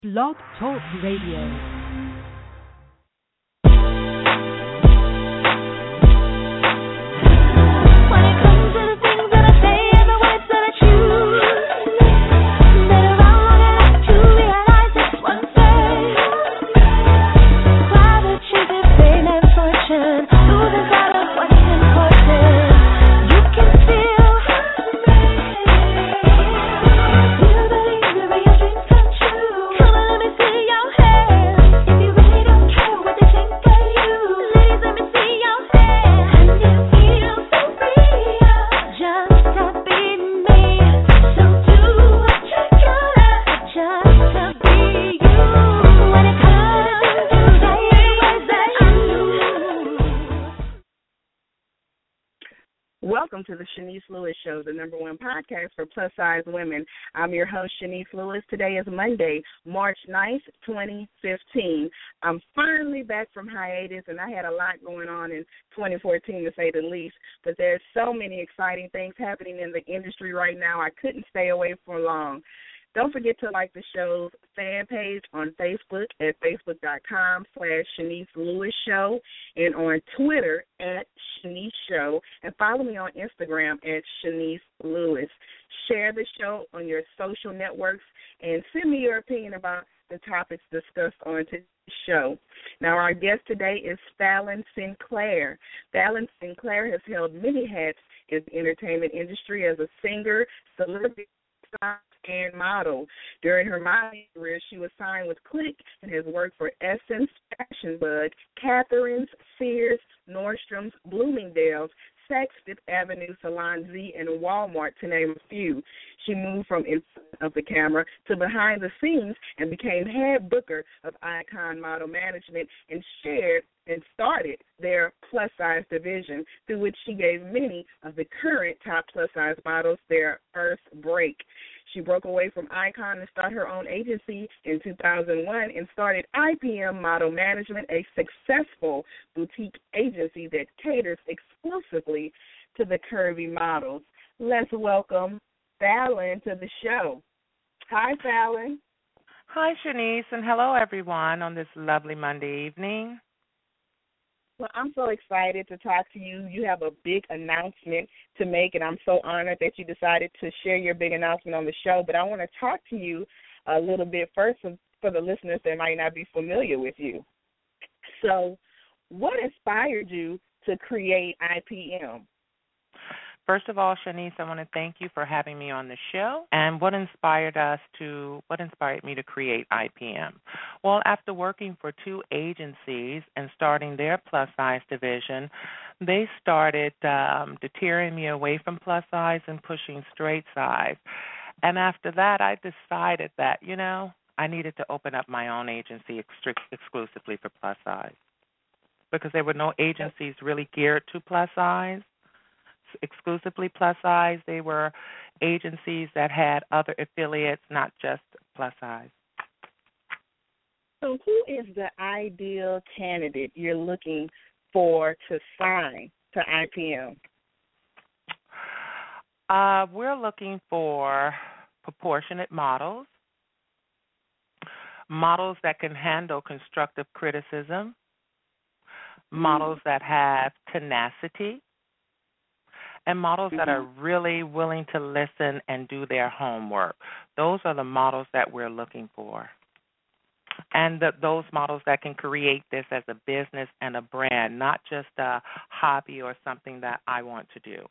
Blog Talk Radio. Welcome to the Shanice Lewis Show, the number one podcast for plus-size women. I'm your host, Shanice Lewis. Today is Monday, March 9th, 2015. I'm finally back from hiatus, and I had a lot going on in 2014, to say the least. But there's so many exciting things happening in the industry right now, I couldn't stay away for long. Don't forget to like the show's fan page on Facebook at facebook.com/Shanice Lewis Show and on Twitter at Shanice Show, and follow me on Instagram at Shanice Lewis. Share the show on your social networks and send me your opinion about the topics discussed on today's show. Now, our guest today is Fallon Sinclair. Fallon Sinclair has held many hats in the entertainment industry as a singer, celebrity, and model. During her modeling career, she was signed with Click and has worked for Essence, Fashion Bug, Catherine's, Sears, Nordstrom's, Bloomingdale's, Saks Fifth Avenue, Salon Z, and Walmart, to name a few. She moved from in front of the camera to behind the scenes and became head booker of Icon Model Management and started their plus-size division, through which she gave many of the current top plus-size models their first break. She broke away from Icon and started her own agency in 2001 and started IPM Model Management, a successful boutique agency that caters exclusively to the curvy models. Let's welcome Fallon to the show. Hi, Fallon. Hi, Shanice, and hello, everyone, on this lovely Monday evening. Well, I'm so excited to talk to you. You have a big announcement to make, and I'm so honored that you decided to share your big announcement on the show. But I want to talk to you a little bit first for the listeners that might not be familiar with you. So what inspired you to create IPM? First of all, Shanice, I want to thank you for having me on the show. And what inspired me to create IPM? Well, after working for two agencies and starting their plus size division, they started deterring me away from plus size and pushing straight size. And after that, I decided that, I needed to open up my own agency exclusively for plus size, because there were no agencies really geared to plus size. Exclusively plus size. They were agencies that had other affiliates, not just plus size. So who is the ideal candidate you're looking for to sign to IPM? We're looking for proportionate models that can handle constructive criticism, models that have tenacity, and models that are really willing to listen and do their homework. Those are the models that we're looking for. And those models that can create this as a business and a brand, not just a hobby or something that I want to do.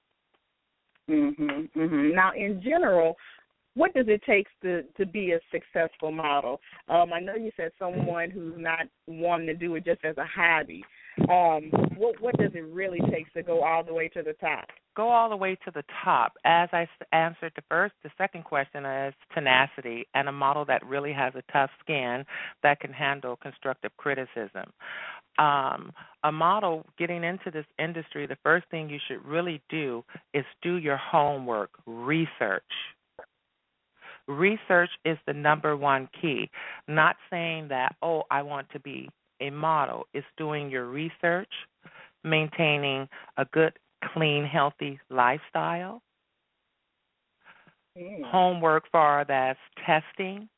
Now, in general, what does it take to be a successful model? I know you said someone who's not wanting to do it just as a hobby. What does it really take to go all the way to the top? Go all the way to the top. As I answered the second question is tenacity, and a model that really has a tough skin that can handle constructive criticism. A model getting into this industry, the first thing you should really do is do your homework, research. Research is the number one key. Not saying that, I want to be a model. It's doing your research, maintaining a good, clean, healthy lifestyle, homework far as testing,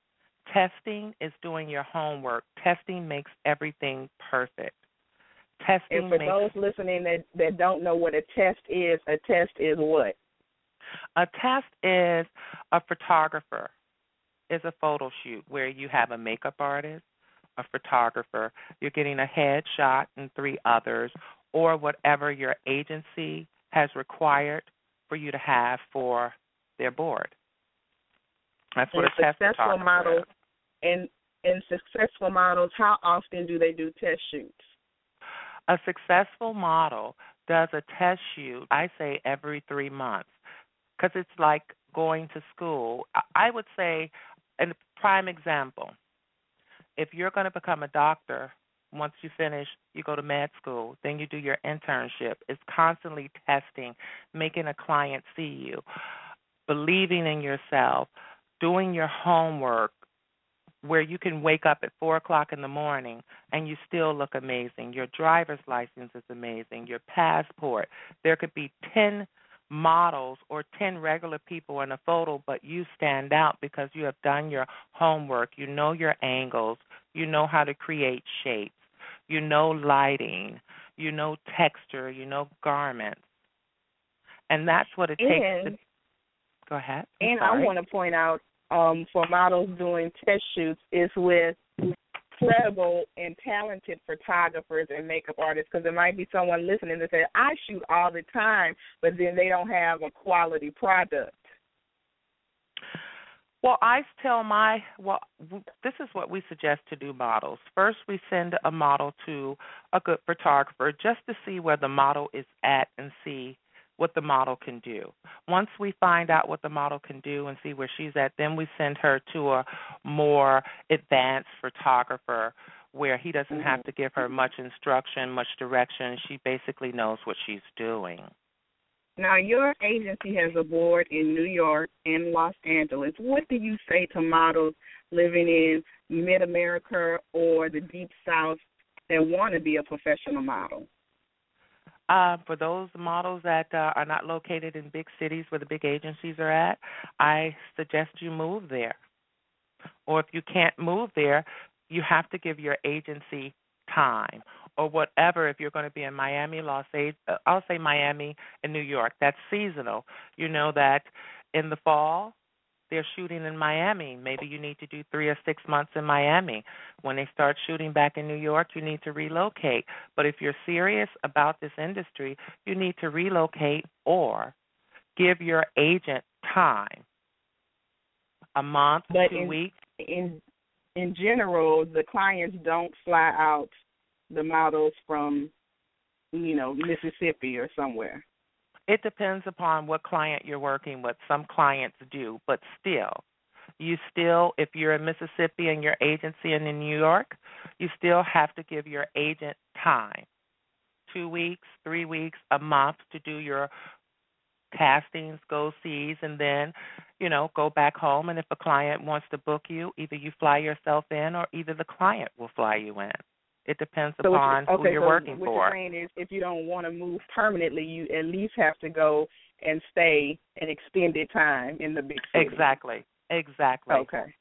Testing is doing your homework. Testing makes everything perfect. And for those listening that don't know what a test is what? A test is a photographer, is a photo shoot where you have a makeup artist, a photographer, you're getting a headshot and 3 others, or whatever your agency has required for you to have for their board. That's what a test photographer is. And successful models, how often do they do test shoots? A successful model does a test shoot, I say, every 3 months, because it's like going to school. I would say, a prime example, if you're going to become a doctor, once you finish, you go to med school, then you do your internship. It's constantly testing, making a client see you, believing in yourself, doing your homework, where you can wake up at 4 o'clock in the morning and you still look amazing. Your driver's license is amazing. Your passport. There could be 10 models or 10 regular people in a photo, but you stand out because you have done your homework. You know your angles. You know how to create shapes. You know lighting. You know texture. You know garments. And that's what it takes to... Go ahead. I want to point out, for models doing test shoots is with credible and talented photographers and makeup artists, because there might be someone listening that says, I shoot all the time, but then they don't have a quality product. Well, this is what we suggest to do models. First, we send a model to a good photographer just to see where the model is at and see what the model can do. Once we find out what the model can do and see where she's at, then we send her to a more advanced photographer where he doesn't have to give her much instruction, much direction. She basically knows what she's doing. Now, your agency has a board in New York and Los Angeles. What do you say to models living in Mid-America or the Deep South that want to be a professional model? For those models that are not located in big cities where the big agencies are at, I suggest you move there. Or if you can't move there, you have to give your agency time or whatever. If you're going to be in Miami, I'll say Miami and New York. That's seasonal. You know that in the fall, they're shooting in Miami. Maybe you need to do 3 or 6 months in Miami. When they start shooting back in New York, you need to relocate. But if you're serious about this industry, you need to relocate or give your agent time, a month, but 2 weeks. In general, the clients don't fly out the models from, Mississippi or somewhere. It depends upon what client you're working with. Some clients do, but if you're in Mississippi and your agency in New York, you still have to give your agent time, 2 weeks, 3 weeks, a month to do your castings, go-sees, and then, go back home. And if a client wants to book you, either you fly yourself in or either the client will fly you in. It depends upon who you're working for. What you're saying is if you don't want to move permanently, you at least have to go and stay an extended time in the big city. Exactly. Okay.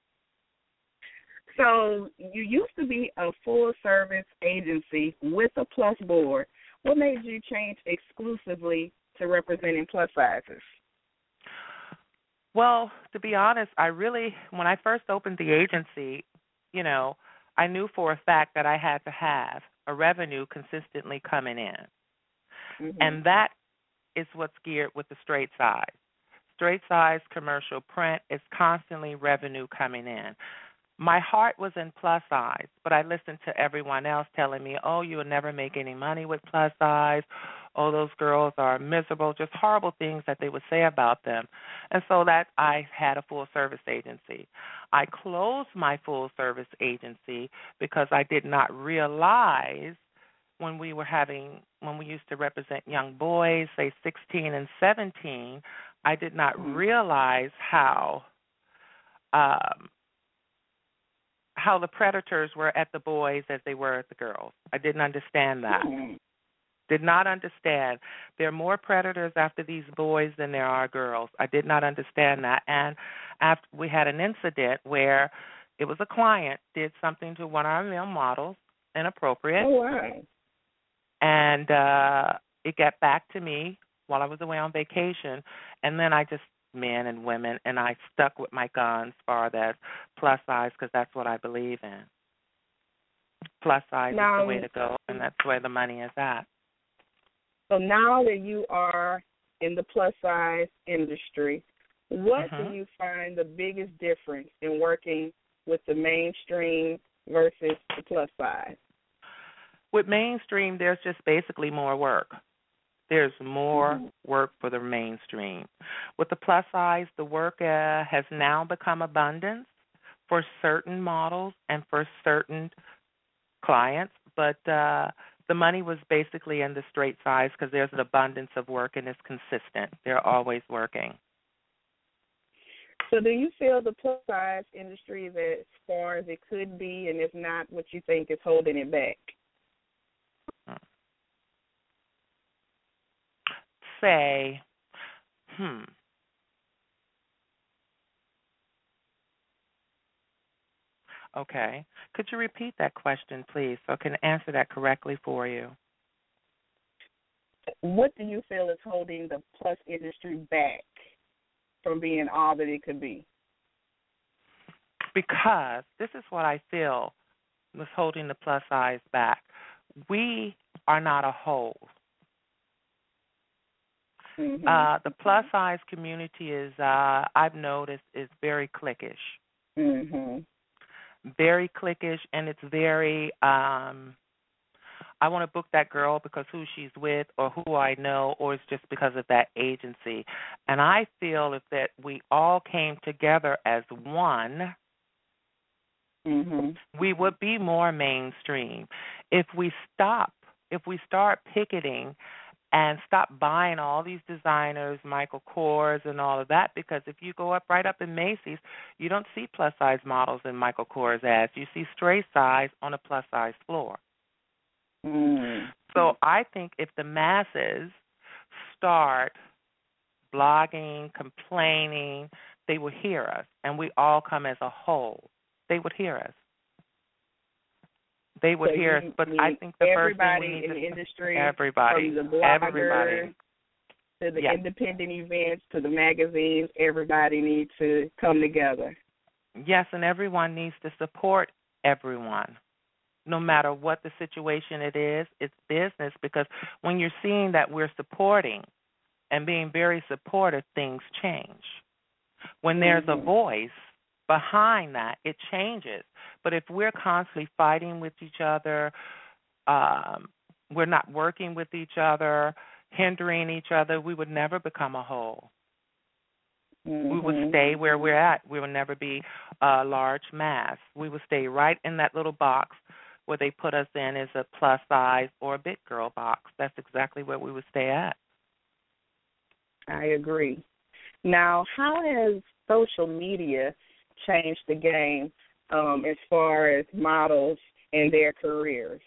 So you used to be a full-service agency with a plus board. What made you change exclusively to representing plus sizes? Well, to be honest, when I first opened the agency, I knew for a fact that I had to have a revenue consistently coming in. Mm-hmm. And that is what's geared with the straight size. Straight size commercial print is constantly revenue coming in. My heart was in plus size, but I listened to everyone else telling me, oh, you will never make any money with plus size. Oh, those girls are miserable, just horrible things that they would say about them. And so that I had a full-service agency. I closed my full-service agency because I did not realize when we used to represent young boys, say 16 and 17, I did not realize how the predators were at the boys as they were at the girls. I didn't understand that. Did not understand. There are more predators after these boys than there are girls. I did not understand that. And after we had an incident where It was a client did something to one of our male models inappropriate, Oh, wow. and it got back to me while I was away on vacation, and then I just men and women, and I stuck with my guns as far as plus size because that's what I believe in. Plus size is the way to go, and that's where the money is at. So now that you are in the plus size industry, what do you find the biggest difference in working with the mainstream versus the plus size? With mainstream, there's just basically more work. There's more work for the mainstream. With the plus size, the work has now become abundance for certain models and for certain clients, but the money was basically in the straight size because there's an abundance of work and it's consistent. They're always working. So do you feel the plus size industry is as far as it could be, and if not, what you think is holding it back? Say, Okay. Could you repeat that question, please, so I can answer that correctly for you? What do you feel is holding the plus industry back from being all that it could be? Because this is what I feel was holding the plus size back. We are not a whole. The plus size community is, I've noticed, is very cliquish. Very cliquish, and it's very, I want to book that girl because who she's with or who I know, or it's just because of that agency. And I feel if that we all came together as one, we would be more mainstream. If we start picketing and stop buying all these designers, Michael Kors and all of that, because if you go right up in Macy's, you don't see plus-size models in Michael Kors ads. You see straight size on a plus-size floor. So I think if the masses start blogging, complaining, they will hear us, and we all come as a whole. They would hear us. They would hear us, but I think the first thing we need in the industry, everybody, from the bloggers everybody, to the independent events to the magazines, everybody needs to come together. Yes, and everyone needs to support everyone. No matter what the situation it is, it's business, because when you're seeing that we're supporting and being very supportive, things change. When there's a voice behind that, it changes. But if we're constantly fighting with each other, we're not working with each other, hindering each other, we would never become a whole. We would stay where we're at. We would never be a large mass. We would stay right in that little box where they put us in as a plus size or a big girl box. That's exactly where we would stay at. I agree. Now, how has social media changed the game as far as models and their careers?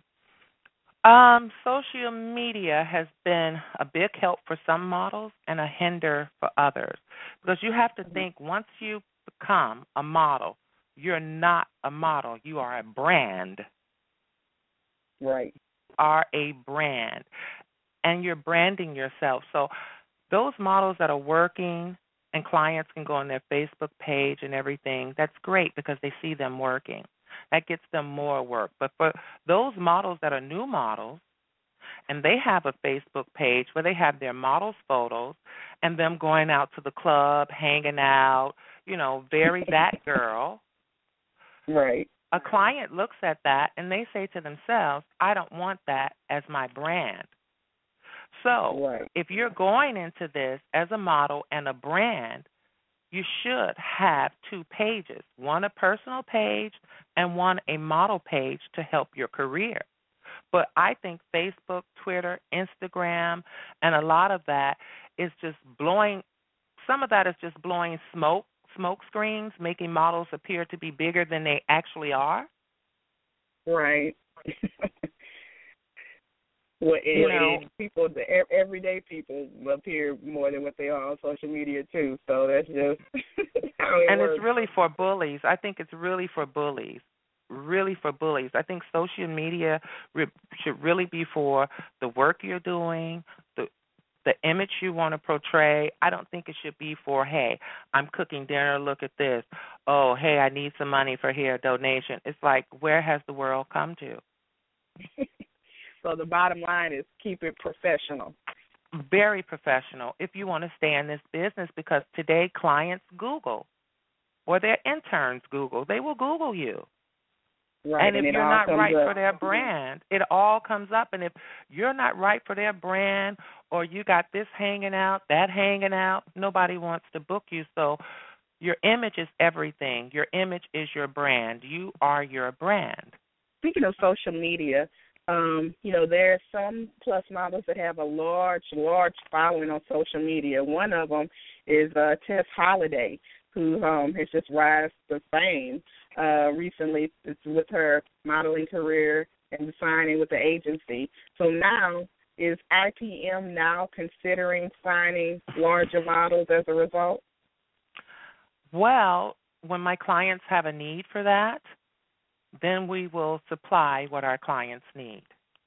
Social media has been a big help for some models and a hinder for others, because you have to think once you become a model, you're not a model. You are a brand. Right. You are a brand, and you're branding yourself. So those models that are working and clients can go on their Facebook page and everything, that's great because they see them working. That gets them more work. But for those models that are new models, and they have a Facebook page where they have their models' photos and them going out to the club, hanging out, very that girl. Right. A client looks at that and they say to themselves, I don't want that as my brand. So if you're going into this as a model and a brand, you should have two pages, one a personal page and one a model page to help your career. But I think Facebook, Twitter, Instagram, and a lot of that is just blowing, some of that is just blowing smoke screens, making models appear to be bigger than they actually are. Right. Well, You know, people, the everyday people appear more than what they are on social media too. So that's just how it and it's works. really for bullies. I think it's really for bullies. Really for bullies. I think social media should really be for the work you're doing, the image you want to portray. I don't think it should be for, hey, I'm cooking dinner, look at this. Oh, hey, I need some money for here, donation. It's like, where has the world come to? So the bottom line is keep it professional. Very professional if you want to stay in this business, because today clients Google or their interns Google. They will Google you. Right, And if it you're all not comes right up. for their brand, it all comes up. And if you're not right for their brand, or you got this hanging out, that hanging out, nobody wants to book you. So your image is everything. Your image is your brand. You are your brand. Speaking of social media, there are some plus models that have a large following on social media. One of them is Tess Holliday, who has just risen to fame recently. It's with her modeling career and signing with the agency. So now, is IPM now considering signing larger models as a result? Well, when my clients have a need for that, then we will supply what our clients need.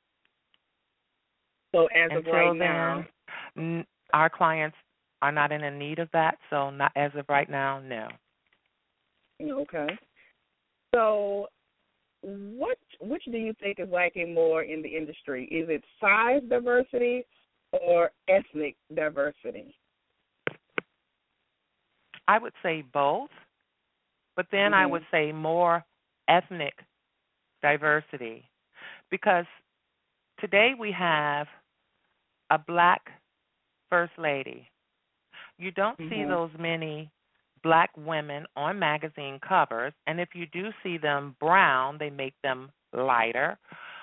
So as of Until right then, now, our clients are not in a need of that, so not as of right now, no. okay. So which do you think is lacking more in the industry? Is it size diversity or ethnic diversity? I would say both, but then I would say more ethnic diversity, because today we have a black first lady. You don't see those many black women on magazine covers, and if you do see them brown, they make them lighter.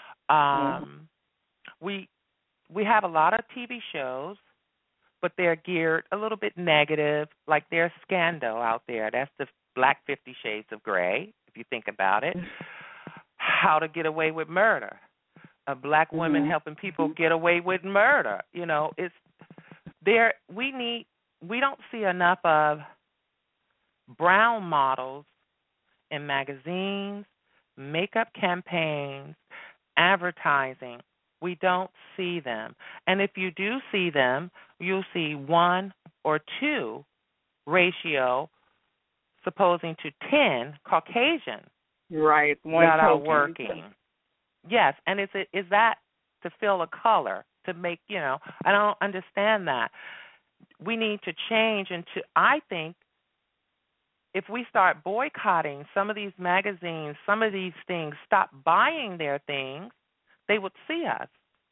We have a lot of TV shows, but they're geared a little bit negative, like there's Scandal out there. That's the Black 50 Shades of Grey, if you think about it. How to Get Away with Murder. A black woman helping people get away with murder. It's there. We don't see enough of brown models in magazines, makeup campaigns, advertising. We don't see them. And if you do see them, you'll see 1 or 2 ratio, supposing to 10 Caucasian right, that are working. Yes, and is that to fill a color, to make, I don't understand that. We need to change I think if we start boycotting some of these magazines, some of these things, stop buying their things, they would see us.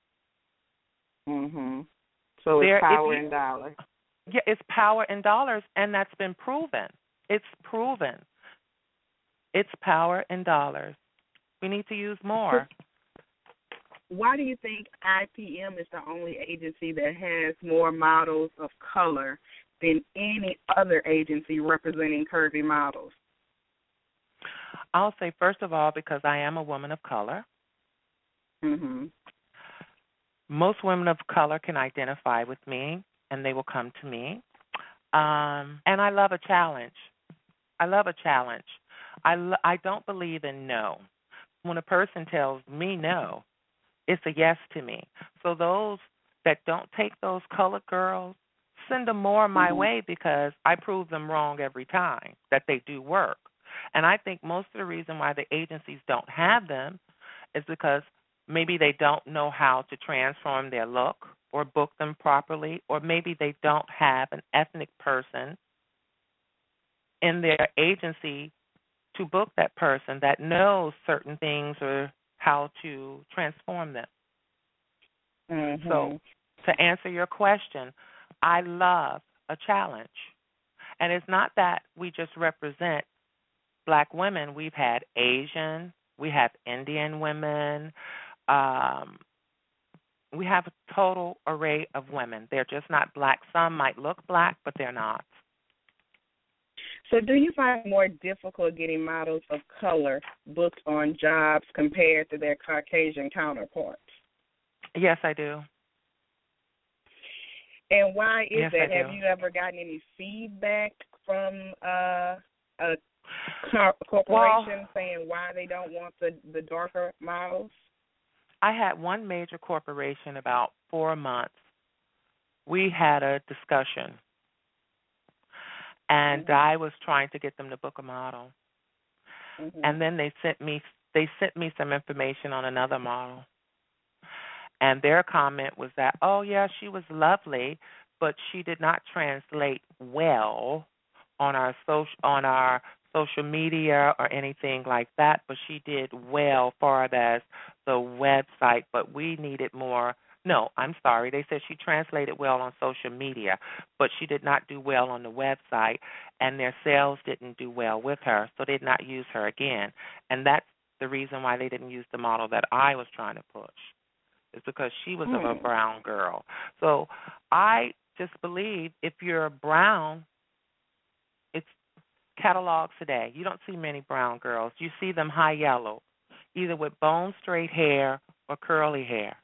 So it's power and dollars. Yeah, it's power and dollars, and that's been proven. It's proven. It's power and dollars. We need to use more. Why do you think IPM is the only agency that has more models of color than any other agency representing curvy models? I'll say, first of all, because I am a woman of color. Most women of color can identify with me, and they will come to me. And I love a challenge. I don't believe in no. When a person tells me no, it's a yes to me. So those that don't take those colored girls, send them more my way, because I prove them wrong every time that they do work. And I think most of the reason why the agencies don't have them is because maybe they don't know how to transform their look or book them properly, or maybe they don't have an ethnic person in their agency to book that person that knows certain things or how to transform them. So to answer your question, I love a challenge. And it's not that we just represent black women. We've had Asian, we have Indian women. We have a total array of women. They're just not black. Some might look black, but they're not. So do you find it more difficult getting models of color booked on jobs compared to their Caucasian counterparts? Yes, I do. And why is Yes, I that? Have do. you ever gotten any feedback from a Well, corporation saying why they don't want the darker models? I had one major corporation about 4 months. We had a discussion, and Mhm. I was trying to get them to book a model. Mhm. And then they sent me some information on another model. And their comment was that, oh yeah, she was lovely, but she did not translate well on our social media or anything like that, but she did well far as the website, but we needed more. No, I'm sorry. They said she translated well on social media, but she did not do well on the website, and their sales didn't do well with her, so they did not use her again. And that's the reason why they didn't use the model that I was trying to push. Is because she was of a Mm. brown girl. So I just believe if you're brown, it's catalogs today. You don't see many brown girls. You see them high yellow, either with bone straight hair or curly hair.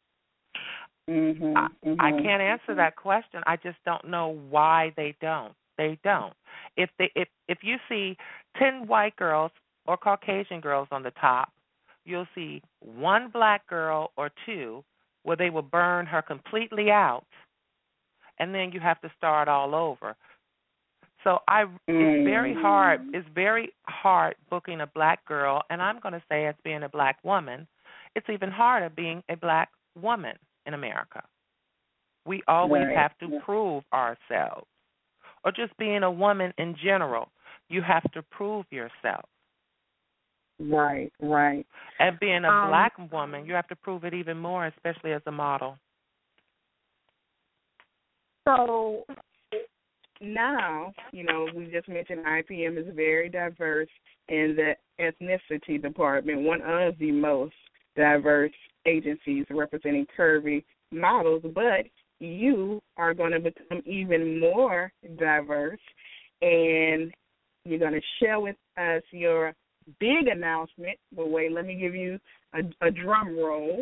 I, Mhm. I Mhm. can't answer that question. I just don't know why they don't. They don't. If you see 10 white girls or Caucasian girls on the top, you'll see one black girl or two where they will burn her completely out, and then you have to start all over. So it's very hard. Mm. It's very hard booking a black girl, and I'm going to say as being a black woman, it's even harder being a black woman in America. We always Right. have to prove ourselves, or just being a woman in general. You have to prove yourself. Right. Right. And being a Um. black woman, you have to prove it even more, especially as a model. So now, we just mentioned IPM is very diverse in the ethnicity department, one of the most diverse agencies representing curvy models, but you are going to become even more diverse, and you're going to share with us your big announcement. But wait, let me give you a drum roll.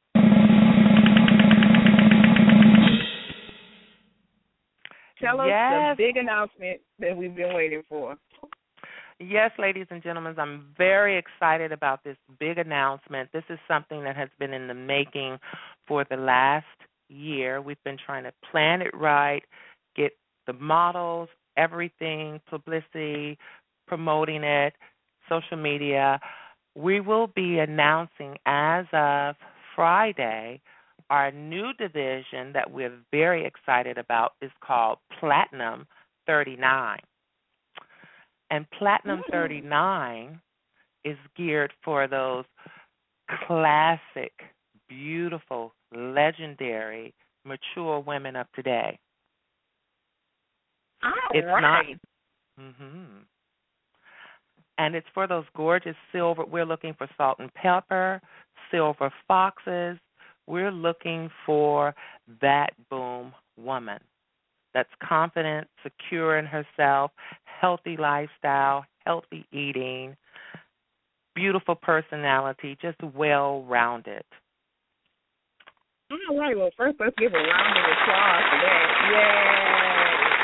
Tell us the Yes, big announcement that we've been waiting for. yes, ladies and gentlemen, I'm very excited about this big announcement. This is something that has been in the making for the last year. We've been trying to plan it right, get the models, everything, publicity, promoting it, social media. We will be announcing as of Friday our new division that we're very excited about is called Platinum 39. And Platinum Mm. 39 is geared for those classic, beautiful, legendary, mature women of today. All It's not, right. hmm and it's for those gorgeous silver. We're looking for salt and pepper, silver foxes. We're looking for that boom woman that's confident, secure in herself, healthy lifestyle, healthy eating, beautiful personality, just well rounded. All right. Well, first, let's give a round of applause for that. Yay.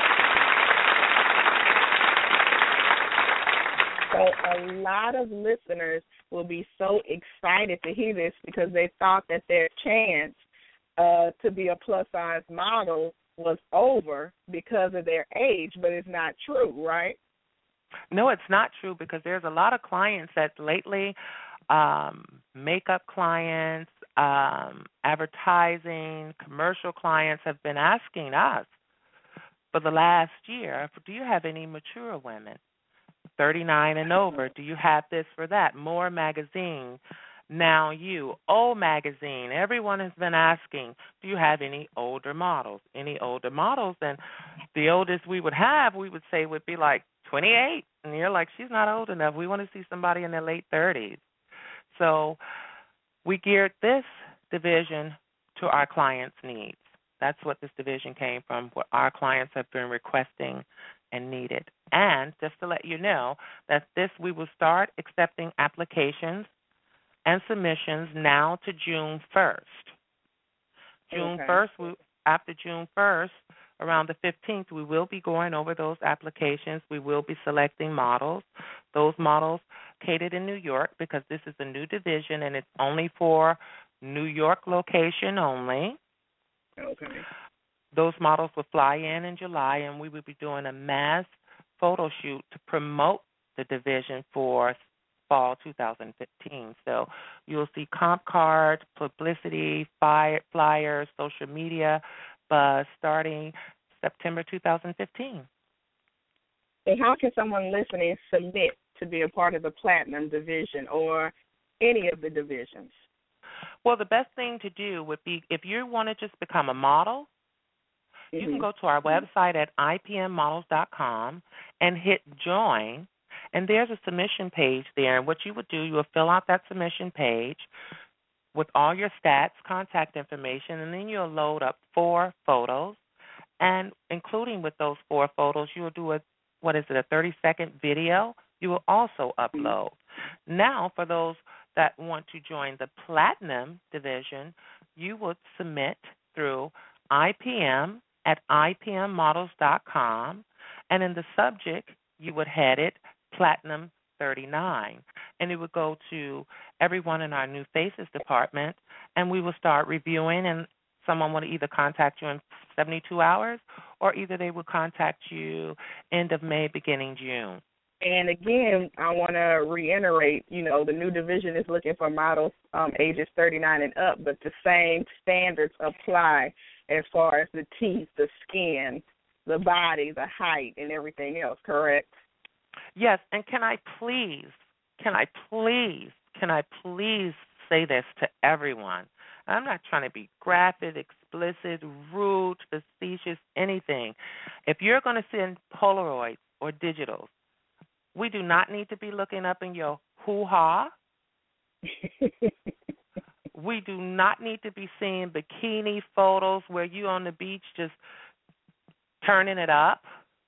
So a lot of listeners will be so excited to hear this because they thought that their chance to be a plus size model was over because of their age, but it's not true, right? No, it's not true because there's a lot of clients that lately, makeup clients, advertising, commercial clients have been asking us for the last year, do you have any mature women? 39 and over. Do you have this for that? More magazine. Now you, O magazine. Everyone has been asking, do you have any older models? Any older models? And the oldest we would have, we would say would be like 28. And you're like, she's not old enough. We want to see somebody in their late 30s. So we geared this division to our clients' needs. That's what this division came from, what our clients have been requesting and needed. And just to let you know that this, we will start accepting applications and submissions now to June 1st. June 1st, after June 1st, around the 15th, we will be going over those applications. We will be selecting models. Those models located in New York, because this is a new division and it's only for New York location only. Okay. Those models will fly in July, and we will be doing a mass photo shoot to promote the division for fall 2015. So you'll see comp cards, publicity, flyers, social media buzz starting September 2015. And how can someone listening submit to be a part of the Platinum division or any of the divisions? Well, the best thing to do would be, if you want to just become a model, you can go to our website at ipmmodels.com and hit join, and there's a submission page there. And what you would do, you will fill out that submission page with all your stats, contact information, and then you'll load up 4 photos. And including with those 4 photos, you'll do a 30-second video you will also upload. Now, for those that want to join the Platinum division, you would submit through IPM at ipmmodels.com, and in the subject, you would head it Platinum 39, and it would go to everyone in our New Faces department, and we will start reviewing, and someone would either contact you in 72 hours, or either they would contact you end of May, beginning June. And again, I want to reiterate, the new division is looking for models ages 39 and up, but the same standards apply as far as the teeth, the skin, the body, the height, and everything else, correct? Yes, and can I please say this to everyone? I'm not trying to be graphic, explicit, rude, facetious, anything. If you're going to send Polaroids or digitals, we do not need to be looking up in your hoo-ha. We do not need to be seeing bikini photos where you on the beach just turning it up.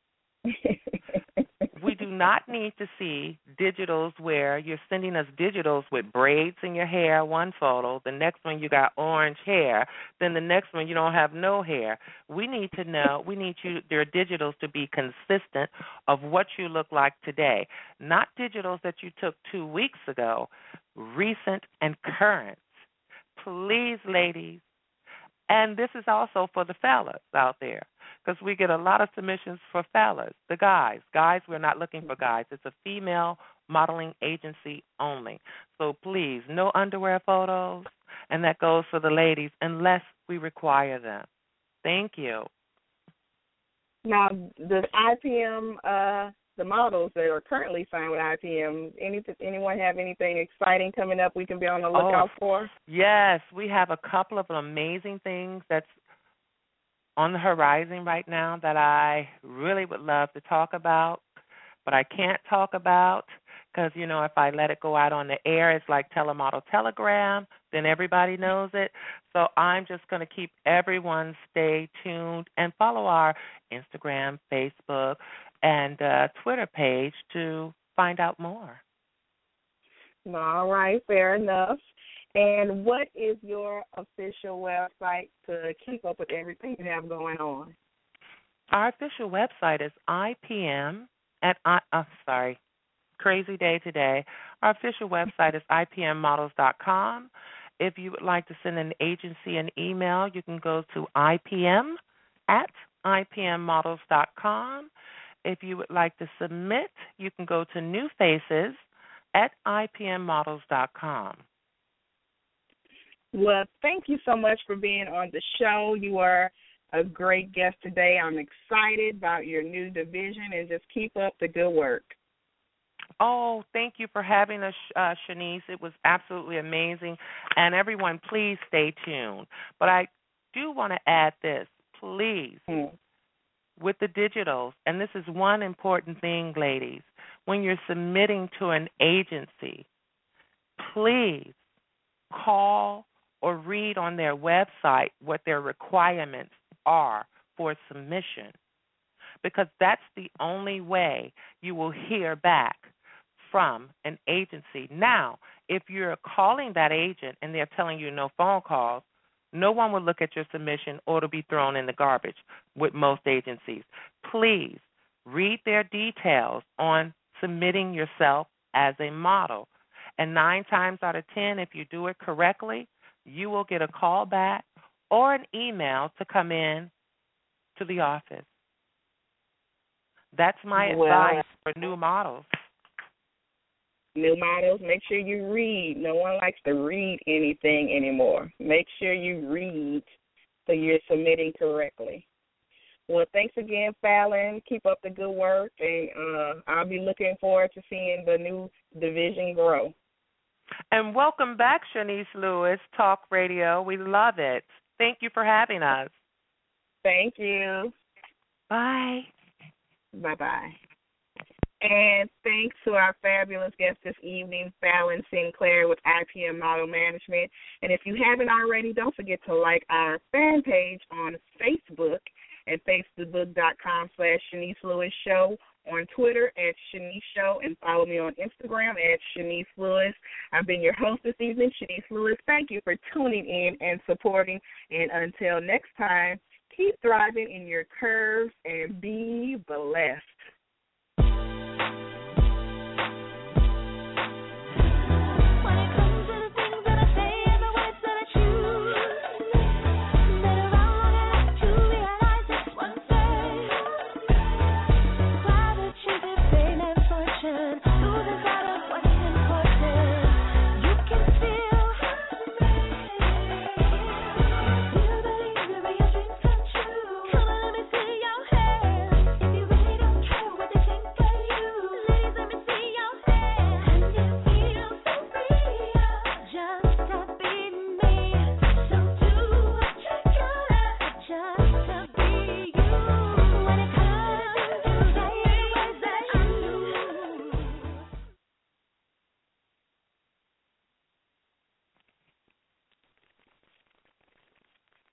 We do not need to see digitals where you're sending us digitals with braids in your hair, one photo, the next one you got orange hair, then the next one you don't have no hair. We need your digitals to be consistent of what you look like today, not digitals that you took 2 weeks ago, recent and current. Please, ladies. And this is also for the fellas out there, because we get a lot of submissions for fellas, the guys. Guys, we're not looking for guys. It's a female modeling agency only. So please, no underwear photos, and that goes for the ladies unless we require them. Thank you. Now, the IPM, the models that are currently signed with IPM, anyone have anything exciting coming up we can be on the lookout for? Yes, we have a couple of amazing things that's on the horizon right now that I really would love to talk about, but I can't talk about because, if I let it go out on the air, it's like Telemodel Telegram, then everybody knows it. So I'm just going to keep everyone stay tuned and follow our Instagram, Facebook, and Twitter page to find out more. All right, fair enough. And what is your official website to keep up with everything you have going on? Our official website is IPM at crazy day today. Our official website is ipmmodels.com. If you would like to send an agency an email, you can go to IPM at ipmmodels.com. If you would like to submit, you can go to New Faces at ipmmodels.com. Well, thank you so much for being on the show. You are a great guest today. I'm excited about your new division, and just keep up the good work. Oh, thank you for having us, Shanice. It was absolutely amazing. And everyone, please stay tuned. But I do want to add this, please. With the digitals, and this is one important thing, ladies, when you're submitting to an agency, please call or read on their website what their requirements are for submission, because that's the only way you will hear back from an agency. Now, if you're calling that agent and they're telling you no phone calls, no one will look at your submission or it'll be thrown in the garbage with most agencies. Please read their details on submitting yourself as a model. And 9 times out of 10, if you do it correctly, you will get a call back or an email to come in to the office. That's my advice for new models. New models, make sure you read. No one likes to read anything anymore. Make sure you read so you're submitting correctly. Well, thanks again, Fallon. Keep up the good work, and I'll be looking forward to seeing the new division grow. And welcome back, Shanice Lewis, Talk Radio. We love it. Thank you for having us. Thank you. Bye. Bye-bye. And thanks to our fabulous guest this evening, Fallon Sinclair with IPM Model Management. And if you haven't already, don't forget to like our fan page on Facebook at facebook.com/Shanice Lewis Show, on Twitter at Shanice Show, and follow me on Instagram at Shanice Lewis. I've been your host this evening, Shanice Lewis. Thank you for tuning in and supporting. And until next time, keep thriving in your curves and be blessed.